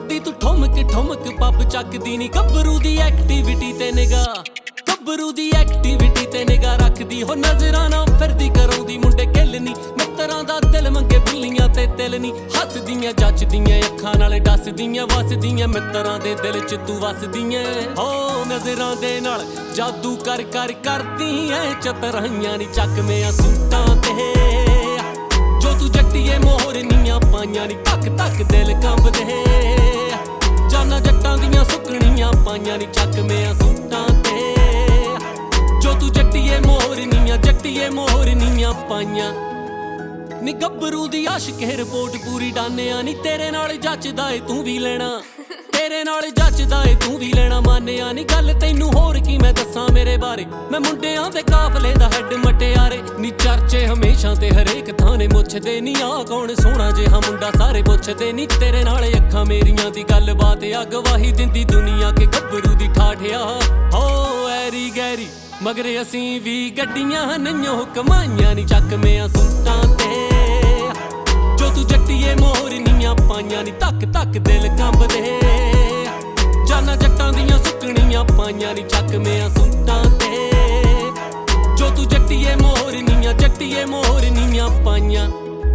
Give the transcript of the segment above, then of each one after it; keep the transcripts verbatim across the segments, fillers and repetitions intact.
ਮਾਰਦੀ ਤੂੰ ਠੁਮਕ ਠੁਮਕ ਪੱਬ ਚੱਕਦੀ ਨੀ ਗੱਭਰੂ ਦੀ ਐਕਟੀਵਿਟੀ ਤੇ ਨਿਗਾਹ ਗੱਭਰੂ ਦੀ ਐਕਟੀਵਿਟੀ ਤੇ ਨਿਗਾਹ ਰੱਖਦੀ ਹੋ ਨਜ਼ਰਾਂ ਨਾਲ ਫਿਰਦੀ ਕਰਾਉਂਦੀ ਮੁੰਡੇ ਕਿੱਲ ਨੀ ਮਿੱਤਰਾਂ ਦਾ ਦਿਲ ਮੰਗੇ ਬਿੱਲੀਆਂ ਤੇ ਤਿਲ ਨੀ ਹੱਸਦੀਆਂ ਜੱਚਦੀਆਂ ਅੱਖਾਂ ਨਾਲ ਡੱਸਦੀਆਂ ਵਸਦੀਆਂ ਮਿੱਤਰਾਂ ਦੇ ਦਿਲ ਚ ਤੂੰ ਵਸਦੀਆਂ ਹੋ ਨਜ਼ਰਾਂ ਦੇ ਨਾਲ ਜਾਦੂ ਕਰ ਕਰ ਕਰਦੀ ਐ ਚਤਰਾਈਆਂ ਨੀ ਚੱਕਵੇਂ ਸੂਟਾਂ ਤੇ ਜੋ ਤੂੰ ਜੱਟੀਏ ਮੋਹਰਨੀਆਂ ਪਾਈਆਂ ਨੀ ਧੱਕ ਧੱਕ ਦਿਲ ਕੰਬਦੇ ਜਾਨਾਂ ਜੱਟਾਂ ਦੀਆਂ ਸੁੱਕਣੀਆਂ ਪਾਈਆਂ ਨੀ ਚੱਕਵੇਂ ਸੂਟਾਂ ਤੇ ਜੋ ਤੂੰ ਜੱਟੀਏ ਮੋਹਰਨੀਆਂ ਜੱਟੀਏ ਮੋਹਰਨੀਆਂ ਪਾਈਆਂ ਨੀ ਗੱਭਰੂ ਦੀ ਆਸ਼ਿਕ ਰਿਪੋਰਟ ਪੂਰੀ ਡਾਨਿਆ ਨੀ ਤੇਰੇ ਨਾਲ ਜੱਚਦਾ ਏ ਤੂੰ ਵੀ ਲੈਣਾ ਤੇਰੇ ਨਾਲ ਜੱਚਦਾ ਏ ਤੂੰ ਵੀ ਲੈਣਾ ਮਾਨਿਆ ਨੀ ਗੱਲ ਤੈਨੂੰ ਹੋਰ ਕੀ ਮੈਂ ਦੱਸਾਂ ਮੇਰੇ ਬਾਰੇ ਮੈਂ ਮੁੰਡਿਆਂ ਦੇ ਕਾਫਲੇ ਦਾ ਹੈਡ ਮਟਿਆਰੇ ਨੀ ਚਰਚੇ ਹਮੇਸ਼ਾ ਤੇ ਹਰੇਕ ਥਾਂ ਨੇ ਮੁੱਛਦੇ ਨੀ ਆ ਕੌਣ ਸੋਹਣਾ ਜਿਹਾ ਮੁੰਡਾ ਸਾਰੇ ਪੁੱਛਦੇ ਨੀ ਤੇਰੇ ਨਾਲ ਅੱਖਾਂ ਮੇਰੀਆਂ ਦੀ ਗੱਲ ਬਾਤ ਆ ਗਵਾਹੀ ਦਿੰਦੀ ਦੁਨੀਆ ਕੇ ਗੱਭਰੂ ਦੀ ਠਾਠਿਆ ਹੋ ਐਰੀ ਗੈਰੀ ਮਗਰ ਅਸੀਂ ਵੀ ਗੱਡੀਆਂ ਨਈਓ ਕਮਾਈਆਂ ਨੀ ਚੱਕਵੇਂ ਸੂਟਾਂ ਤੇ ਜੋ ਤੂੰ ਜੱਟੀਏ ਮੋਹਰਨੀਆਂ ਪਾਈਆਂ ਨੀ ਧੱਕ ਧੱਕ ਦਿਲ ਕੰਬਦੇ ਜਾਨਾਂ ਜੱਟਾਂ ਦੀਆਂ ਸੁੱਕਣੀਆਂ ਪਾਈਆਂ ਨੀ ਚੱਕਵੇਂ ਸੂਟਾਂ ਤੇ ਜੋ ਤੂੰ ਜੱਟੀਏ ਮੋਹਰਨੀਆਂ ਜੱਟੀਏ ਮੋਹਰਨੀਆਂ ਪਾਈਆਂ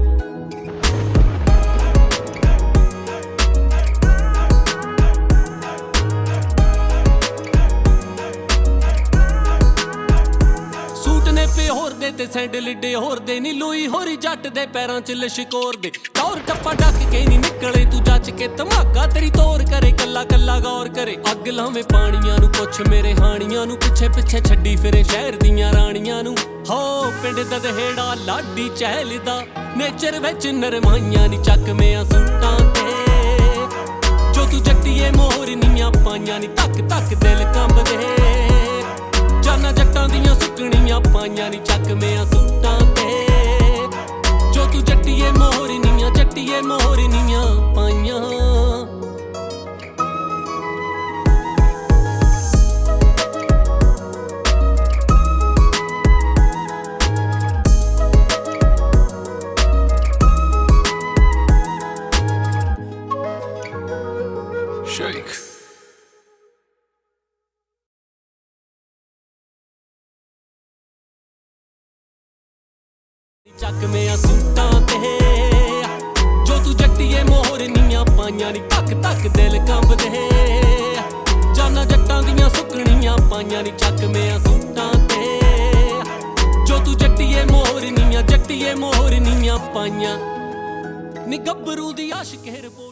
ਹੋਰ ਦੇ ਤੇ ਸੈਂਡਲ ਡੇ ਹੋਰ ਦੇ ਨੀ ਲੂਈ ਹੋਰੀ ਜੱਟ ਦੇ ਪੈਰਾਂ ਚ ਲਸ਼ਕੋਰ ਦੇ ਟੌਰ ਟੱਪਾ ਡੱਕ ਕੇ ਨੀ ਨਿਕਲੇ ਤੂੰ ਜੱਜ ਕੇ ਧਮਾਕਾ ਤੇਰੀ ਤੋਰ ਕਰੇ ਕੱਲਾ ਕੱਲਾ ਗੌਰ ਕਰੇ ਅੱਗ ਲਾਵੇਂ ਪਾਣੀਆਂ ਨੂੰ ਪੁੱਛ ਮੇਰੇ ਹਾਣੀਆਂ ਨੂੰ ਪਿੱਛੇ ਪਿੱਛੇ ਛੱਡੀ ਫਿਰੇ ਸ਼ਹਿਰ ਦੀਆਂ ਰਾਣੀਆਂ ਨੂੰ ਹੋ ਪਿੰਡ ਦਾ ਦਹੇੜਾ ਲਾਡੀ ਚਹਿਲਦਾ ਨੇਚਰ ਵਿੱਚ ਨਰਮਾਈਆਂ ਨੀ ਚੱਕਵੇਂ ਸੂਟਾਂ ਤੇ ਜੋ ਤੂੰ ਜੱਟੀਏ ਮੋਹਰਨੀਆਂ ਪਾਈਆਂ ਨੀ ਧੱਕ ਧੱਕ ਦਿਲ ਕੰਬਦੇ ਜਾਨਾਂ ਜੱਟਾਂ ਦੀਆਂ ਸੁੱਕਣੀਆਂ ਪਾਈਆਂ ਨੀ ਚੱਕਵੇਂ ਸੂਟਾਂ ਤੇ ਜੋ ਤੂੰ ਜੱਟੀਏ ਮੋਹਰਨੀਆਂ ਜੱਟੀਏ ਮੋਹਰਨੀਆਂ ਪਾਈਆਂ Shake ਚੱਕਵੇਂ ਸੂਟਾਂ ਤੇ ਜੋ ਤੂੰ ਜੱਟੀਏ ਮੋਹਰਨੀਆਂ ਪਾਈਆਂ ਨੀ ਧੱਕ ਧੱਕ ਦਿਲ ਕੰਬਦੇ ਜਾਨਾਂ ਜੱਟਾਂ ਦੀਆਂ ਸੁੱਕਣੀਆਂ ਪਾਈਆਂ ਨੀ ਚੱਕਵੇਂ ਸੂਟਾਂ ਤੇ ਜੋ ਤੂੰ ਜੱਟੀਏ ਮੋਹਰਨੀਆਂ ਜੱਟੀਏ ਮੋਹਰਨੀਆਂ ਪਾਈਆਂ ਨੀ ਗੱਭਰੂ ਦੀ ਆਸ਼ਿਕ ਰਿਪੋਰਟ